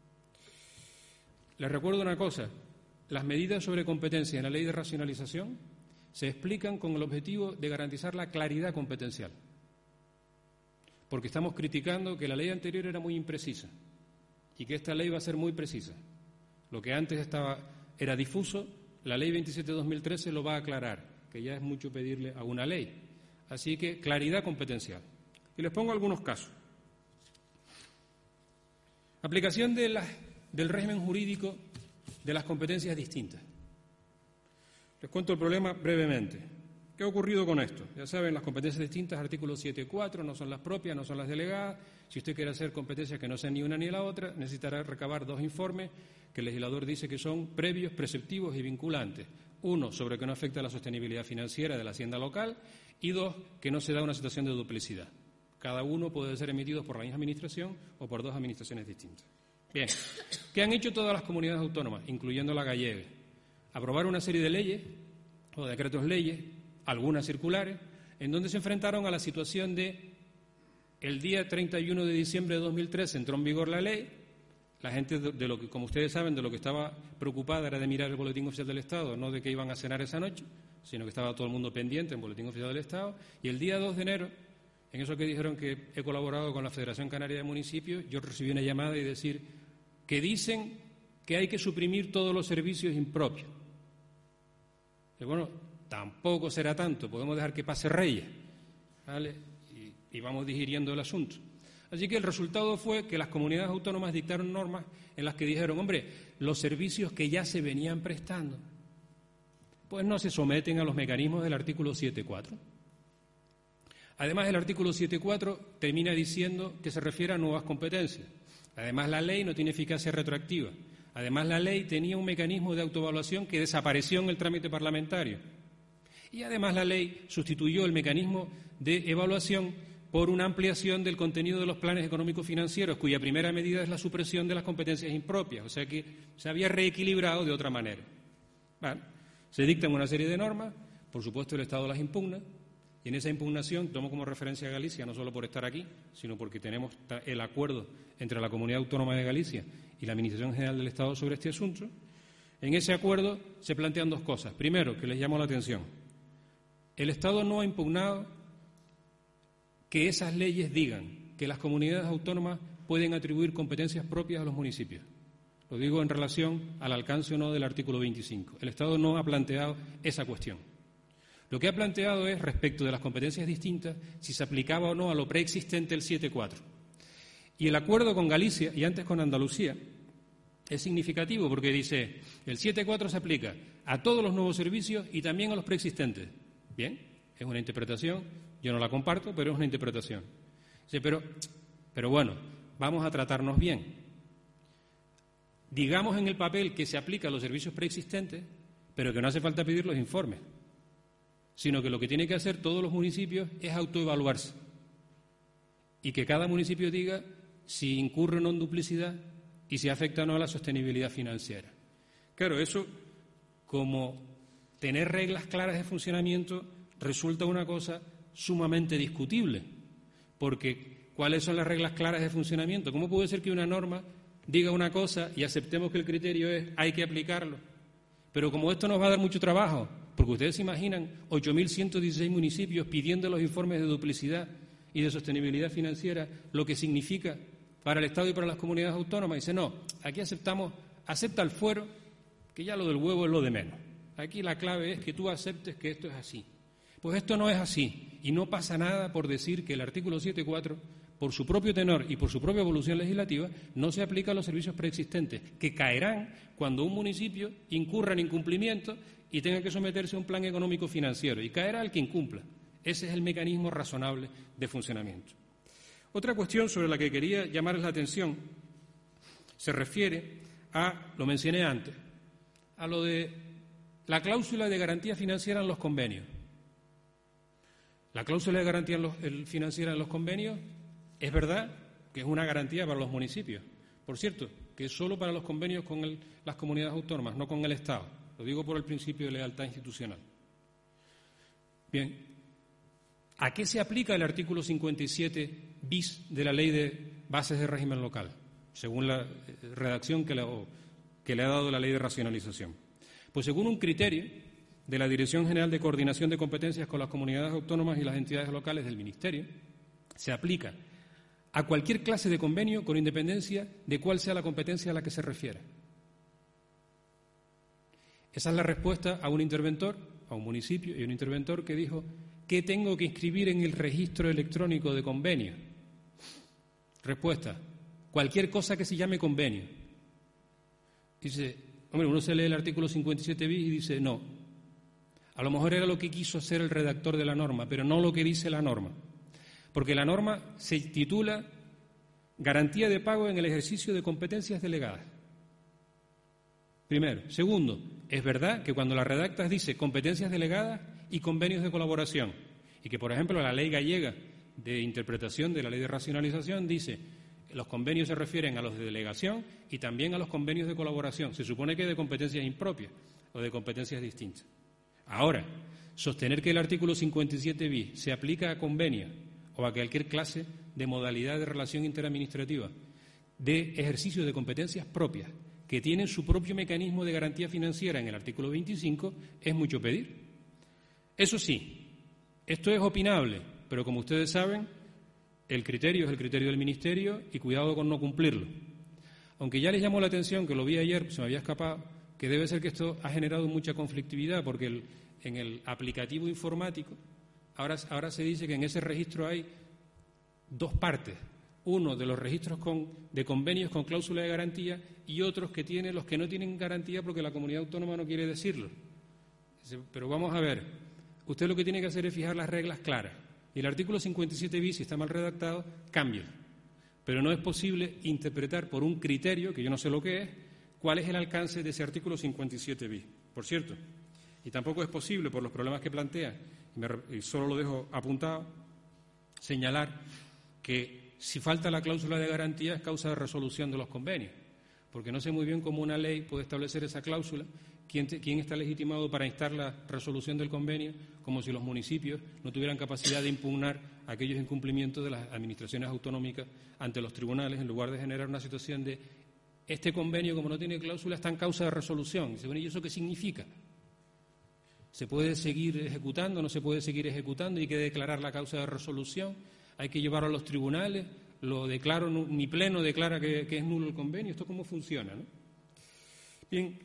Les recuerdo una cosa: las medidas sobre competencia en la Ley de Racionalización se explican con el objetivo de garantizar la claridad competencial, porque estamos criticando que la ley anterior era muy imprecisa y que esta ley va a ser muy precisa. Lo que antes estaba, era difuso, la Ley veintisiete de dos mil trece lo va a aclarar, que ya es mucho pedirle a una ley. Así que claridad competencial. Y les pongo algunos casos. Aplicación de la, del régimen jurídico de las competencias distintas. Les cuento el problema brevemente. ¿Qué ha ocurrido con esto? Ya saben, las competencias distintas, artículo siete punto cuatro, no son las propias, no son las delegadas. Si usted quiere hacer competencias que no sean ni una ni la otra, necesitará recabar dos informes que el legislador dice que son previos, preceptivos y vinculantes. Uno, sobre que no afecta a la sostenibilidad financiera de la hacienda local, y dos, que no se da una situación de duplicidad. Cada uno puede ser emitido por la misma administración o por dos administraciones distintas. Bien, ¿qué han hecho todas las comunidades autónomas, incluyendo la gallega? Aprobar una serie de leyes o decretos leyes, algunas circulares, en donde se enfrentaron a la situación de el día treinta y uno de diciembre de dos mil trece entró en vigor la ley. La gente, de lo que, como ustedes saben, de lo que estaba preocupada era de mirar el Boletín Oficial del Estado, no de que iban a cenar esa noche, sino que estaba todo el mundo pendiente en el Boletín Oficial del Estado. Y el día dos de enero, en eso que dijeron que he colaborado con la Federación Canaria de Municipios, yo recibí una llamada y decir que dicen que hay que suprimir todos los servicios impropios. Y bueno, tampoco será tanto, podemos dejar que pase Reyes, ¿vale? Y, y vamos digiriendo el asunto. Así que el resultado fue que las comunidades autónomas dictaron normas en las que dijeron, hombre, los servicios que ya se venían prestando, pues no se someten a los mecanismos del artículo siete punto cuatro. Además, el artículo siete punto cuatro termina diciendo que se refiere a nuevas competencias. Además, la ley no tiene eficacia retroactiva. Además, la ley tenía un mecanismo de autoevaluación que desapareció en el trámite parlamentario. Y además, la ley sustituyó el mecanismo de evaluación por una ampliación del contenido de los planes económicos financieros, cuya primera medida es la supresión de las competencias impropias, o sea que se había reequilibrado de otra manera. Bueno, se dictan una serie de normas, por supuesto el Estado las impugna, y en esa impugnación, tomo como referencia a Galicia, no solo por estar aquí, sino porque tenemos el acuerdo entre la Comunidad Autónoma de Galicia y la Administración General del Estado sobre este asunto. En ese acuerdo se plantean dos cosas. Primero, que les llamo la atención, el Estado no ha impugnado que esas leyes digan que las comunidades autónomas pueden atribuir competencias propias a los municipios. Lo digo en relación al alcance o no del artículo veinticinco. El Estado no ha planteado esa cuestión. Lo que ha planteado es, respecto de las competencias distintas, si se aplicaba o no a lo preexistente el siete punto cuatro. Y el acuerdo con Galicia y antes con Andalucía es significativo porque dice, el siete punto cuatro se aplica a todos los nuevos servicios y también a los preexistentes. Bien, es una interpretación, yo no la comparto, pero es una interpretación. Dice, pero, pero bueno, vamos a tratarnos bien. Digamos en el papel que se aplica a los servicios preexistentes, pero que no hace falta pedir los informes, sino que lo que tienen que hacer todos los municipios es autoevaluarse y que cada municipio diga si incurre o no en duplicidad y si afecta o no a la sostenibilidad financiera. Claro, eso, como tener reglas claras de funcionamiento, resulta una cosa sumamente discutible, porque ¿cuáles son las reglas claras de funcionamiento? ¿Cómo puede ser que una norma diga una cosa y aceptemos que el criterio es hay que aplicarlo? Pero como esto nos va a dar mucho trabajo, porque ustedes se imaginan ocho mil ciento dieciséis municipios pidiendo los informes de duplicidad y de sostenibilidad financiera, lo que significa para el Estado y para las comunidades autónomas. Dice, no, aquí aceptamos, acepta el fuero, que ya lo del huevo es lo de menos. Aquí la clave es que tú aceptes que esto es así. Pues esto no es así, y no pasa nada por decir que el artículo siete punto cuatro, por su propio tenor y por su propia evolución legislativa, no se aplica a los servicios preexistentes, que caerán cuando un municipio incurra en incumplimiento y tenga que someterse a un plan económico financiero, y caerá el que incumpla. Ese es el mecanismo razonable de funcionamiento. Otra cuestión sobre la que quería llamarles la atención se refiere a, lo mencioné antes, a lo de la cláusula de garantía financiera en los convenios. La cláusula de garantía en los, el, financiera en los convenios es verdad que es una garantía para los municipios. Por cierto, que es solo para los convenios con el, las comunidades autónomas, no con el Estado. Lo digo por el principio de lealtad institucional. Bien, ¿a qué se aplica el artículo cincuenta y siete bis de la Ley de Bases de Régimen Local, según la redacción que le, que le ha dado la Ley de Racionalización? Pues según un criterio de la Dirección General de Coordinación de Competencias con las Comunidades Autónomas y las entidades locales del Ministerio, se aplica a cualquier clase de convenio con independencia de cuál sea la competencia a la que se refiera. Esa es la respuesta a un interventor, a un municipio y un interventor que dijo, ¿qué tengo que inscribir en el registro electrónico de convenio? Respuesta, cualquier cosa que se llame convenio. Dice, hombre, uno se lee el artículo cincuenta y siete bis y dice, no, a lo mejor era lo que quiso hacer el redactor de la norma, pero no lo que dice la norma. Porque la norma se titula Garantía de pago en el ejercicio de competencias delegadas. Primero. Segundo, es verdad que cuando la redactas dice competencias delegadas y convenios de colaboración, y que, por ejemplo, la ley gallega de interpretación de la ley de racionalización dice que los convenios se refieren a los de delegación y también a los convenios de colaboración. Se supone que de competencias impropias o de competencias distintas. Ahora, sostener que el artículo cincuenta y siete bis se aplica a convenios o a cualquier clase de modalidad de relación interadministrativa de ejercicio de competencias propias que tienen su propio mecanismo de garantía financiera en el artículo veinticinco es mucho pedir. Eso sí, esto es opinable, pero como ustedes saben, el criterio es el criterio del Ministerio y cuidado con no cumplirlo. Aunque ya les llamó la atención, que lo vi ayer, se me había escapado, que debe ser que esto ha generado mucha conflictividad, porque el, en el aplicativo informático ahora, ahora se dice que en ese registro hay dos partes. Uno de los registros con, de convenios con cláusula de garantía y otros que tienen los que no tienen garantía porque la comunidad autónoma no quiere decirlo. Pero vamos a ver, usted lo que tiene que hacer es fijar las reglas claras. Y el artículo cincuenta y siete bis, si está mal redactado, cambia. Pero no es posible interpretar por un criterio, que yo no sé lo que es, cuál es el alcance de ese artículo cincuenta y siete bis. Por cierto, y tampoco es posible, por los problemas que plantea, y, me, y solo lo dejo apuntado, señalar que si falta la cláusula de garantía es causa de resolución de los convenios, porque no sé muy bien cómo una ley puede establecer esa cláusula, quién, te, quién está legitimado para instar la resolución del convenio, como si los municipios no tuvieran capacidad de impugnar aquellos incumplimientos de las administraciones autonómicas ante los tribunales, en lugar de generar una situación de este convenio, como no tiene cláusula, está en causa de resolución. Y dice, bueno, ¿y eso qué significa? ¿Se puede seguir ejecutando? ¿No se puede seguir ejecutando? ¿Hay que declarar la causa de resolución? ¿Hay que llevarlo a los tribunales? ¿Lo declaro, mi pleno declara que, que es nulo el convenio? ¿Esto cómo funciona, no? Bien,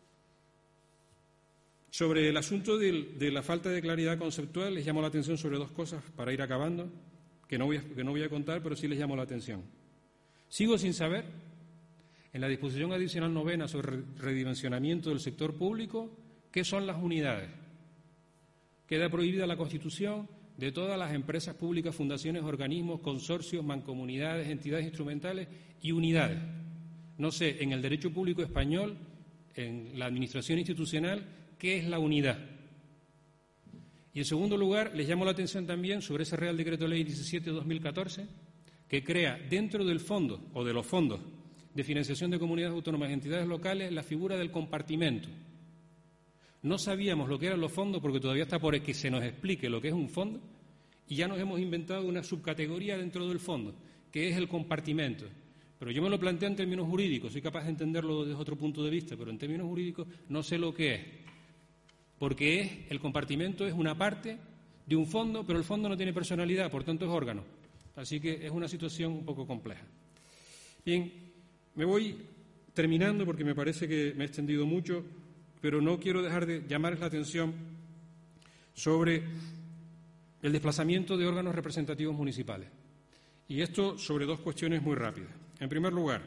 sobre el asunto de, de la falta de claridad conceptual, les llamo la atención sobre dos cosas para ir acabando, que no voy a, que no voy a contar, pero sí les llamo la atención. Sigo sin saber En la disposición adicional novena sobre redimensionamiento del sector público, ¿qué son las unidades? Queda prohibida la constitución de todas las empresas públicas, fundaciones, organismos, consorcios, mancomunidades, entidades instrumentales y unidades. No sé, en el derecho público español, en la administración institucional, ¿qué es la unidad? Y en segundo lugar, les llamo la atención también sobre ese Real Decreto Ley diecisiete barra dos mil catorce, que crea dentro del fondo o de los fondos de financiación de comunidades autónomas y entidades locales la figura del compartimento. No sabíamos lo que eran los fondos porque todavía está por que se nos explique lo que es un fondo y ya nos hemos inventado una subcategoría dentro del fondo, que es el compartimento. Pero yo me lo planteo en términos jurídicos, soy capaz de entenderlo desde otro punto de vista, pero en términos jurídicos no sé lo que es. Porque es, el compartimento es una parte de un fondo, pero el fondo no tiene personalidad, por tanto es órgano. Así que es una situación un poco compleja. Bien, me voy terminando porque me parece que me he extendido mucho, pero no quiero dejar de llamarles la atención sobre el desplazamiento de órganos representativos municipales. Y esto sobre dos cuestiones muy rápidas. En primer lugar,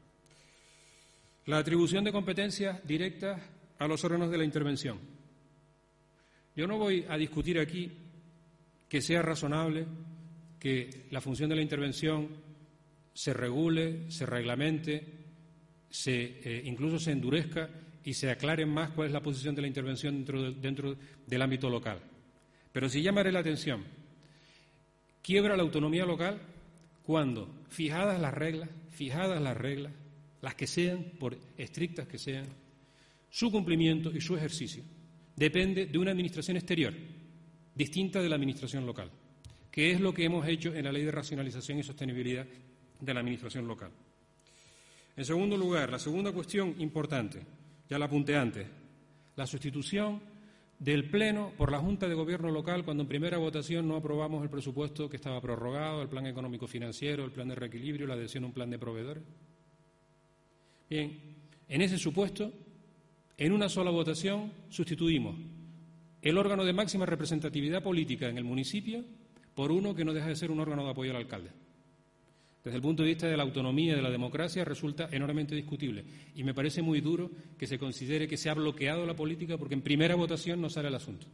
la atribución de competencias directas a los órganos de la intervención. Yo no voy a discutir aquí que sea razonable que la función de la intervención se regule, se reglamente, se, eh, incluso se endurezca y se aclare más cuál es la posición de la intervención dentro, de, dentro del ámbito local. Pero sí llamaré la atención. Quiebra la autonomía local cuando, fijadas las reglas, fijadas las reglas, las que sean, por estrictas que sean, su cumplimiento y su ejercicio depende de una administración exterior, distinta de la administración local, que es lo que hemos hecho en la Ley de Racionalización y Sostenibilidad de la Administración Local. En segundo lugar, la segunda cuestión importante, ya la apunté antes, la sustitución del Pleno por la Junta de Gobierno local cuando en primera votación no aprobamos el presupuesto que estaba prorrogado, el plan económico-financiero, el plan de reequilibrio, la adhesión a un plan de proveedores. Bien, en ese supuesto, en una sola votación sustituimos el órgano de máxima representatividad política en el municipio por uno que no deja de ser un órgano de apoyo al alcalde. Desde el punto de vista de la autonomía y de la democracia resulta enormemente discutible y me parece muy duro que se considere que se ha bloqueado la política porque en primera votación no sale el asunto.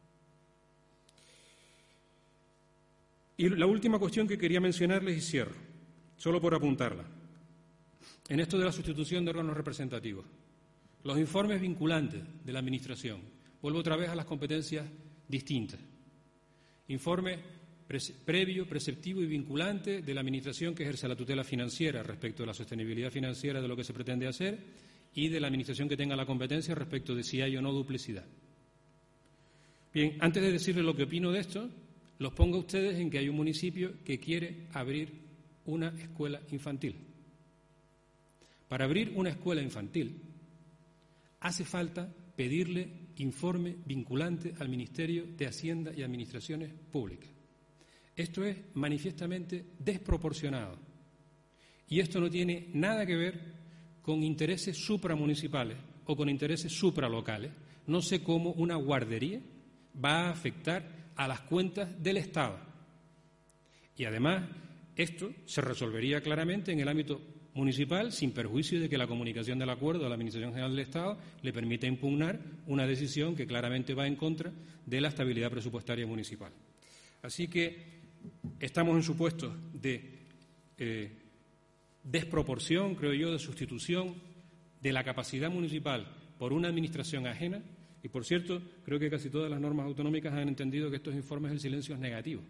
Y la última cuestión que quería mencionarles y cierro, solo por apuntarla, en esto de la sustitución de órganos representativos. Los informes vinculantes de la Administración, vuelvo otra vez a las competencias distintas. Informe previo, preceptivo y vinculante de la Administración que ejerce la tutela financiera respecto de la sostenibilidad financiera de lo que se pretende hacer y de la Administración que tenga la competencia respecto de si hay o no duplicidad. Bien, antes de decirles lo que opino de esto, los pongo a ustedes en que hay un municipio que quiere abrir una escuela infantil. Para abrir una escuela infantil hace falta pedirle informe vinculante al Ministerio de Hacienda y Administraciones Públicas. Esto es manifiestamente desproporcionado y esto no tiene nada que ver con intereses supramunicipales o con intereses supralocales. No sé cómo una guardería va a afectar a las cuentas del Estado. Y además, esto se resolvería claramente en el ámbito municipal sin perjuicio de que la comunicación del acuerdo a la Administración General del Estado le permita impugnar una decisión que claramente va en contra de la estabilidad presupuestaria municipal. Así que estamos en supuestos de eh, desproporción, creo yo, de sustitución de la capacidad municipal por una administración ajena y, por cierto, creo que casi todas las normas autonómicas han entendido que estos informes el silencio es negativo.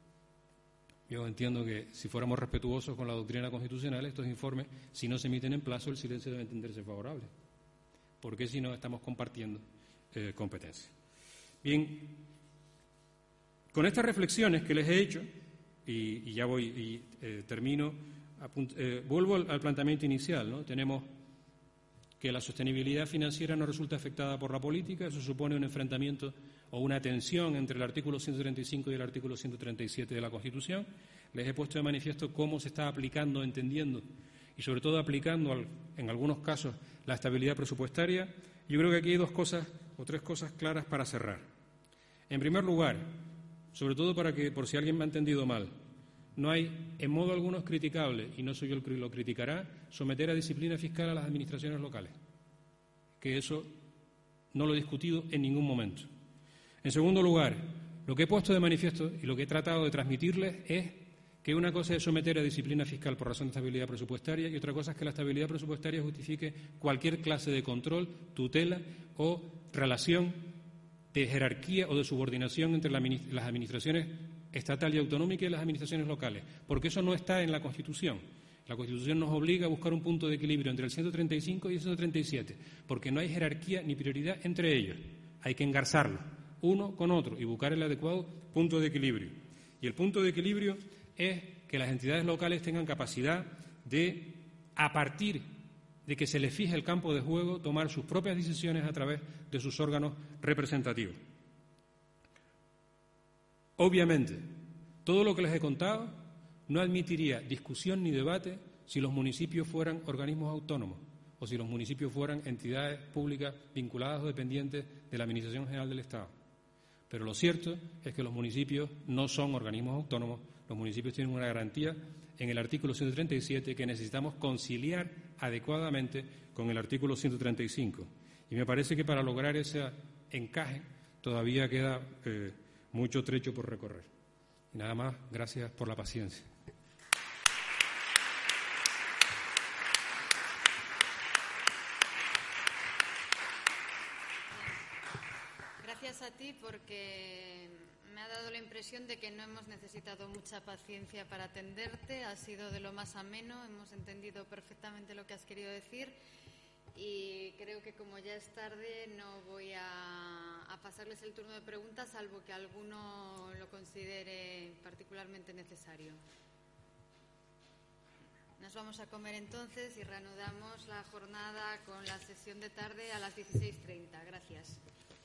Yo entiendo que si fuéramos respetuosos con la doctrina constitucional, estos informes, si no se emiten en plazo, el silencio debe entenderse favorable, porque si no estamos compartiendo eh, competencias. Bien, con estas reflexiones que les he hecho, y, y ya voy y eh, termino, apunt, eh, vuelvo al, al planteamiento inicial, ¿no? Tenemos que la sostenibilidad financiera no resulta afectada por la política, eso supone un enfrentamiento o una tensión entre el artículo ciento treinta y cinco y el artículo ciento treinta y siete de la Constitución. Les he puesto de manifiesto cómo se está aplicando, entendiendo y sobre todo aplicando al, en algunos casos la estabilidad presupuestaria. Yo creo que aquí hay dos cosas o tres cosas claras para cerrar. En primer lugar, sobre todo para que, por si alguien me ha entendido mal, no hay en modo alguno criticable, y no soy yo el que lo criticará, someter a disciplina fiscal a las administraciones locales, que eso no lo he discutido en ningún momento. En segundo lugar, lo que he puesto de manifiesto y lo que he tratado de transmitirles es que una cosa es someter a disciplina fiscal por razón de estabilidad presupuestaria y otra cosa es que la estabilidad presupuestaria justifique cualquier clase de control, tutela o relación de jerarquía o de subordinación entre la, las administraciones estatal y autonómica y las administraciones locales, porque eso no está en la Constitución. La Constitución nos obliga a buscar un punto de equilibrio entre el ciento treinta y cinco y el ciento treinta y siete, porque no hay jerarquía ni prioridad entre ellos. Hay que engarzarlos uno con otro y buscar el adecuado punto de equilibrio. Y el punto de equilibrio es que las entidades locales tengan capacidad de, a partir de que se les fije el campo de juego, tomar sus propias decisiones a través de sus órganos representativos. Obviamente, todo lo que les he contado no admitiría discusión ni debate si los municipios fueran organismos autónomos o si los municipios fueran entidades públicas vinculadas o dependientes de la Administración General del Estado. Pero lo cierto es que los municipios no son organismos autónomos, los municipios tienen una garantía en el artículo ciento treinta y siete que necesitamos conciliar adecuadamente con el artículo ciento treinta y cinco. Y me parece que para lograr ese encaje todavía queda eh, mucho trecho por recorrer. Y nada más, gracias por la paciencia. Gracias a ti, porque me ha dado la impresión de que no hemos necesitado mucha paciencia para atenderte. Ha sido de lo más ameno, hemos entendido perfectamente lo que has querido decir y creo que como ya es tarde no voy a, a pasarles el turno de preguntas, salvo que alguno lo considere particularmente necesario. Nos vamos a comer entonces y reanudamos la jornada con la sesión de tarde a las dieciséis treinta. Gracias.